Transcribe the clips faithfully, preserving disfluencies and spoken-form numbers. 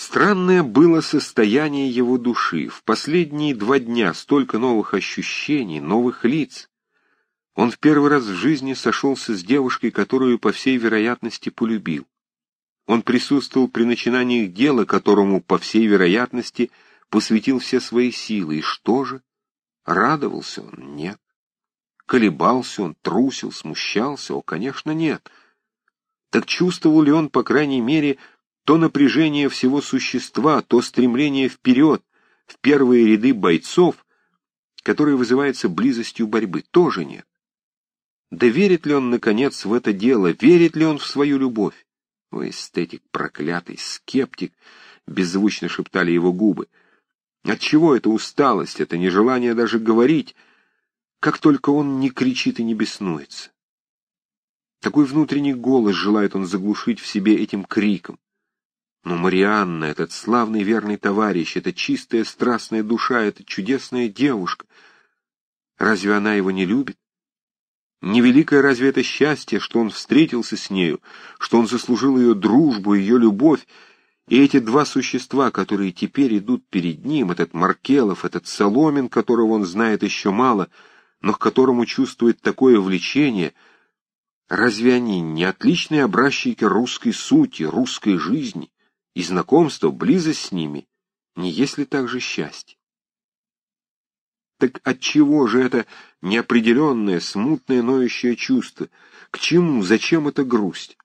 Странное было состояние его души. В последние два дня столько новых ощущений, новых лиц. Он в первый раз в жизни сошелся с девушкой, которую, по всей вероятности, полюбил. Он присутствовал при начинаниях дела, которому, по всей вероятности, посвятил все свои силы. И что же? Радовался он? Нет. Колебался он, трусил, смущался? О, конечно, нет. Так чувствовал ли он, по крайней мере, то напряжение всего существа, то стремление вперед, в первые ряды бойцов, которое вызывается близостью борьбы? Тоже нет. Да верит ли он, наконец, в это дело? Верит ли он в свою любовь? О, эстетик проклятый, скептик, беззвучно шептали его губы. Отчего эта усталость, это нежелание даже говорить, как только он не кричит и не беснуется? Такой внутренний голос желает он заглушить в себе этим криком. Но Марианна, этот славный верный товарищ, эта чистая страстная душа, эта чудесная девушка, разве она его не любит? Невеликое разве это счастье, что он встретился с нею, что он заслужил ее дружбу, ее любовь, и эти два существа, которые теперь идут перед ним, этот Маркелов, этот Соломин, которого он знает еще мало, но к которому чувствует такое влечение, разве они не отличные образчики русской сути, русской жизни, и знакомство, близость с ними, не есть ли также счастье? Так отчего же это неопределенное, смутное, ноющее чувство? К чему, зачем эта грусть?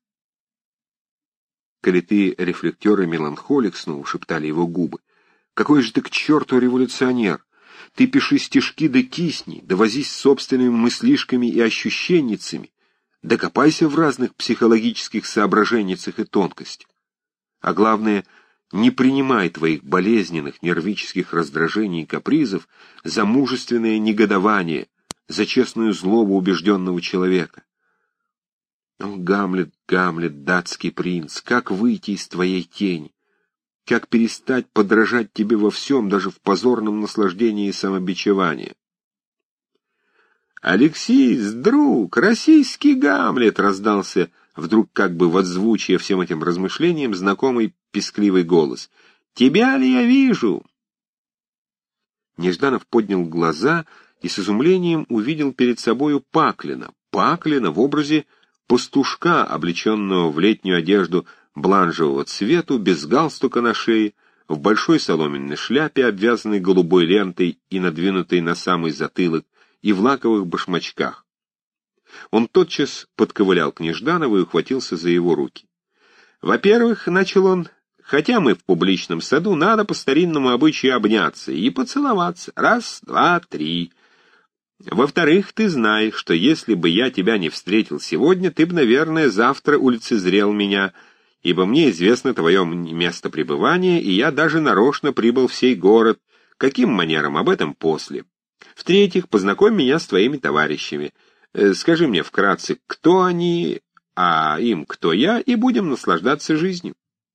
Коли ты рефлектер и меланхолик, снова шептали его губы, какой же ты к черту революционер? Ты пиши стишки да кисни, да возись с собственными мыслишками и ощущенницами, докопайся в разных психологических соображенницах и тонкостях. А главное, не принимай твоих болезненных нервических раздражений и капризов за мужественное негодование, за честную злобу убежденного человека. О, Гамлет, Гамлет, датский принц, как выйти из твоей тени? Как перестать подражать тебе во всем, даже в позорном наслаждении и самобичевании? «Алексей, друг, российский Гамлет!» — раздался вдруг как бы воззвучие всем этим размышлениям знакомый пескливый голос. «Тебя ли я вижу?» Нежданов поднял глаза и с изумлением увидел перед собою Паклина. Паклина в образе пастушка, облеченного в летнюю одежду бланжевого цвету, без галстука на шее, в большой соломенной шляпе, обвязанной голубой лентой и надвинутой на самый затылок, и в лаковых башмачках. Он тотчас подковылял к Нежданову и ухватился за его руки. «Во-первых, — начал он, — хотя мы в публичном саду, надо по старинному обычаю обняться и поцеловаться. Раз, два, три. Во-вторых, ты знаешь, что если бы я тебя не встретил сегодня, ты бы, наверное, завтра улицезрел меня, ибо мне известно твое место пребывания, и я даже нарочно прибыл в сей город. Каким манером, об этом после. В-третьих, познакомь меня с твоими товарищами. Скажи мне вкратце, кто они, а им кто я, и будем наслаждаться жизнью».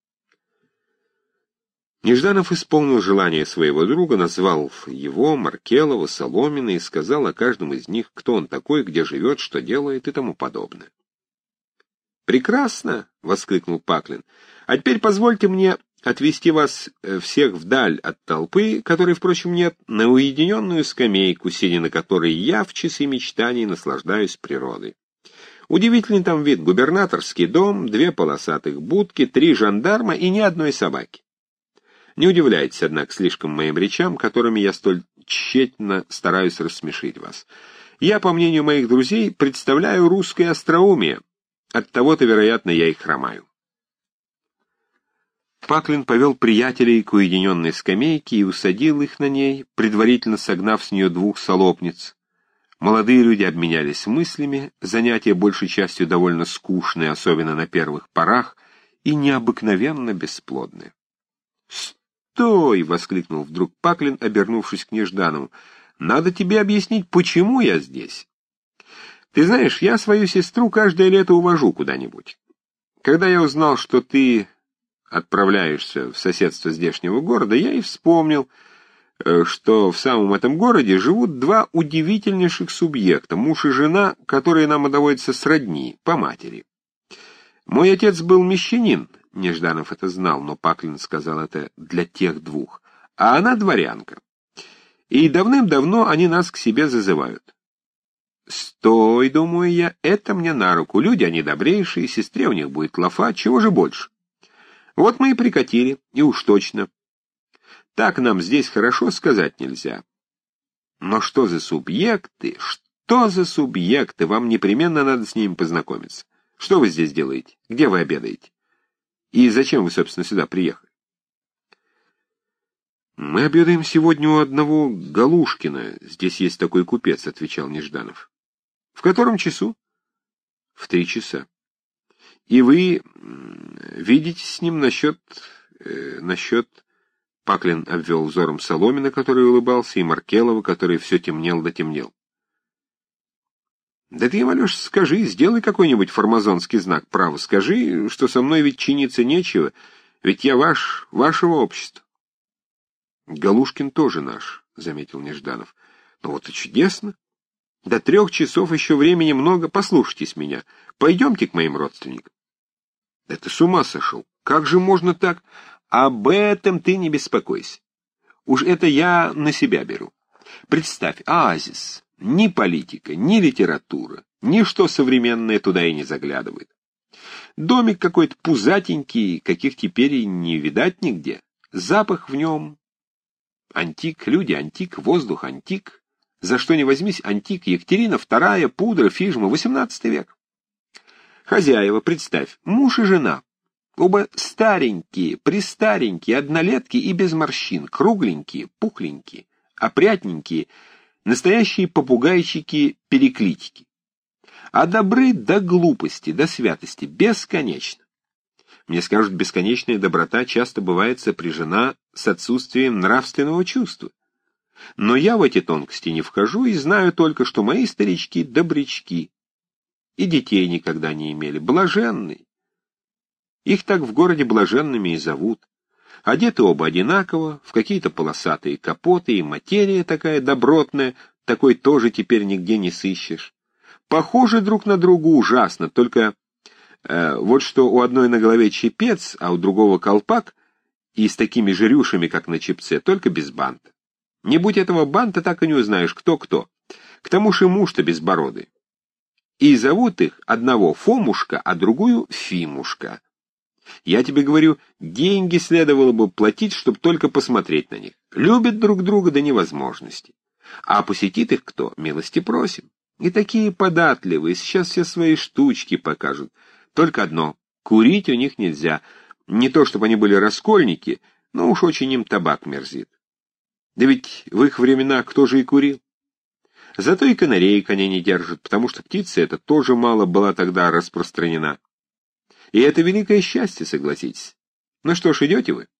Нежданов исполнил желание своего друга, назвал его, Маркелова, Соломина и сказал о каждом из них, кто он такой, где живет, что делает и тому подобное. «Прекрасно!» — воскликнул Паклин. «А теперь позвольте мне отвести вас всех вдаль от толпы, которой, впрочем, нет, на уединенную скамейку, сидя на которой я в часы мечтаний наслаждаюсь природой. Удивительный там вид: губернаторский дом, две полосатых будки, три жандарма и ни одной собаки. Не удивляйтесь, однако, слишком моим речам, которыми я столь тщательно стараюсь рассмешить вас. Я, по мнению моих друзей, представляю русское остроумие. Оттого-то, вероятно, я и хромаю». Паклин повел приятелей к уединенной скамейке и усадил их на ней, предварительно согнав с нее двух солопниц. Молодые люди обменялись мыслями, занятие большей частью довольно скучное, особенно на первых порах, и необыкновенно бесплодное. «Стой!» — воскликнул вдруг Паклин, обернувшись к Нежданову. «Надо тебе объяснить, почему я здесь. Ты знаешь, я свою сестру каждое лето увожу куда-нибудь. Когда я узнал, что ты отправляешься в соседство здешнего города, я и вспомнил, что в самом этом городе живут два удивительнейших субъекта, муж и жена, которые нам доводятся сродни, по матери. Мой отец был мещанин, Нежданов это знал, но Паклин сказал это для тех двух. А она дворянка. И давным-давно они нас к себе зазывают. Стой, думаю я, это мне на руку. Люди они добрейшие, сестре у них будет лафа, чего же больше. Вот мы и прикатили, и уж точно. Так нам здесь хорошо сказать нельзя. Но что за субъекты, что за субъекты, вам непременно надо с ними познакомиться. Что вы здесь делаете? Где вы обедаете? И зачем вы, собственно, сюда приехали? Мы обедаем сегодня у одного Галушкина. Здесь есть такой купец, отвечал Нежданов. В котором часу? В три часа. И вы видите с ним насчет... Э, насчет... Паклин обвел взором Соломина, который улыбался, и Маркелова, который все темнел да темнел. Да ты им, Алеша, скажи, сделай какой-нибудь формазонский знак, право, скажи, что со мной ведь чиниться нечего, ведь я ваш, вашего общества. Галушкин тоже наш, — заметил Нежданов. Ну вот и чудесно. До трех часов еще времени много, послушайтесь меня. Пойдемте к моим родственникам. Да ты с ума сошел. Как же можно так? Об этом ты не беспокойся. Уж это я на себя беру. Представь, оазис. Ни политика, ни литература, ничто современное туда и не заглядывает. Домик какой-то пузатенький, каких теперь и не видать нигде. Запах в нем антик, люди антик, воздух антик. За что ни возьмись, антик. Екатерина вторая, пудра, фижма, восемнадцатый век. Хозяева, представь, муж и жена. Оба старенькие, престаренькие, однолетки и без морщин, кругленькие, пухленькие, опрятненькие, настоящие попугайчики-переклитики. А добры до глупости, до святости, бесконечно. Мне скажут, бесконечная доброта часто бывает сопряжена с отсутствием нравственного чувства. Но я в эти тонкости не вхожу и знаю только, что мои старички — добрячки. И детей никогда не имели, блаженные. Их так в городе блаженными и зовут. Одеты оба одинаково, в какие-то полосатые капоты, и материя такая добротная, такой тоже теперь нигде не сыщешь. Похожи друг на друга ужасно, только э, вот что у одной на голове чепец, а у другого колпак, и с такими же рюшами, как на чепце, только без банта. Не будь этого банта, так и не узнаешь, кто кто. К тому же муж-то безбородый. И зовут их одного Фомушка, а другую Фимушка. Я тебе говорю, деньги следовало бы платить, чтобы только посмотреть на них. Любят друг друга до невозможности. А посетит их кто, милости просим. И такие податливые, сейчас все свои штучки покажут. Только одно, курить у них нельзя. Не то, чтобы они были раскольники, но уж очень им табак мерзит. Да ведь в их времена кто же и курил? Зато и канареек они не держат, потому что птица эта тоже мало была тогда распространена. И это великое счастье, согласитесь. Ну что ж, идете вы?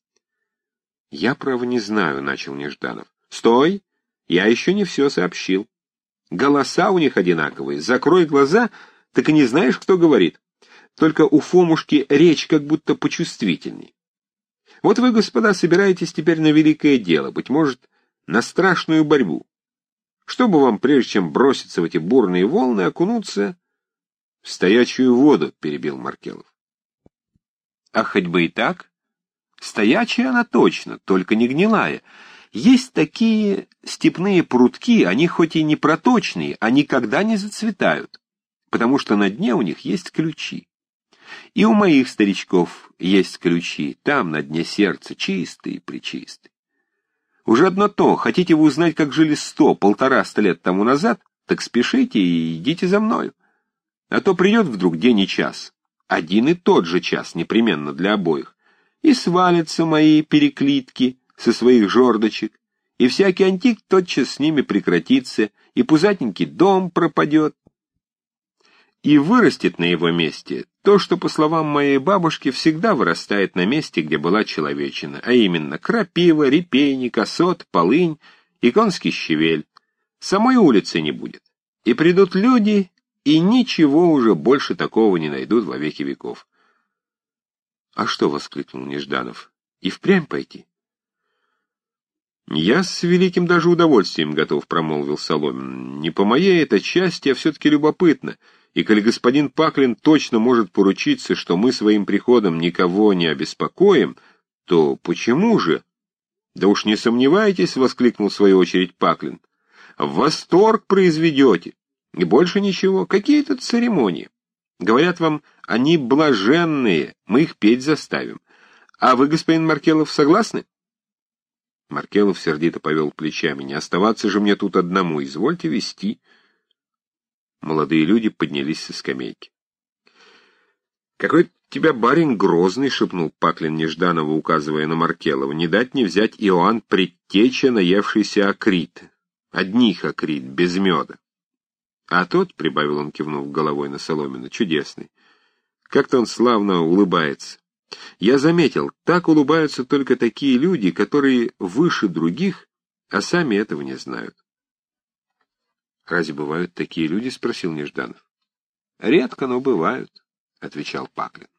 Я, право, не знаю, — начал Нежданов. Стой! Я еще не все сообщил. Голоса у них одинаковые. Закрой глаза, так и не знаешь, кто говорит. Только у Фомушки речь как будто почувствительней. Вот вы, господа, собираетесь теперь на великое дело, быть может, на страшную борьбу. Чтобы вам, прежде чем броситься в эти бурные волны, окунуться в стоячую воду, — перебил Маркелов. А хоть бы и так. Стоячая она точно, только не гнилая. Есть такие степные прутки, они хоть и не проточные, а никогда не зацветают, потому что на дне у них есть ключи. И у моих старичков есть ключи, там на дне сердца, чистые-пречистые. Уже одно то, хотите вы узнать, как жили сто, полтораста лет тому назад, так спешите и идите за мною. А то придет вдруг день и час, один и тот же час непременно для обоих, и свалятся мои переклитки со своих жердочек, и всякий антик тотчас с ними прекратится, и пузатенький дом пропадет. И вырастет на его месте то, что, по словам моей бабушки, всегда вырастает на месте, где была человечина, а именно крапива, репейник, осот, полынь и конский щавель. Самой улицы не будет. И придут люди, и ничего уже больше такого не найдут во веки веков. — А что? — воскликнул Нежданов. — И впрямь пойти? — Я с великим даже удовольствием готов, — промолвил Соломин. — Не по моей это части, а все-таки любопытно. И коли господин Паклин точно может поручиться, что мы своим приходом никого не обеспокоим, то почему же? Да уж не сомневайтесь, — воскликнул в свою очередь Паклин. В восторг произведете. И больше ничего. Какие тут церемонии? Говорят вам, они блаженные, мы их петь заставим. А вы, господин Маркелов, согласны? Маркелов сердито повел плечами. Не оставаться же мне тут одному, извольте вести. Молодые люди поднялись со скамейки. «Какой тебя барин грозный!» — шепнул Паклин Нежданова, указывая на Маркелова. «Не дать не взять Иоанн Предтеча, наевшийся акрит. Одних акрит, без меда. А тот, — прибавил он, кивнув головой на Соломина, — чудесный. Как-то он славно улыбается. Я заметил, так улыбаются только такие люди, которые выше других, а сами этого не знают». «Разве бывают такие люди?» — спросил Нежданов. «Редко, но бывают», — отвечал Паклин.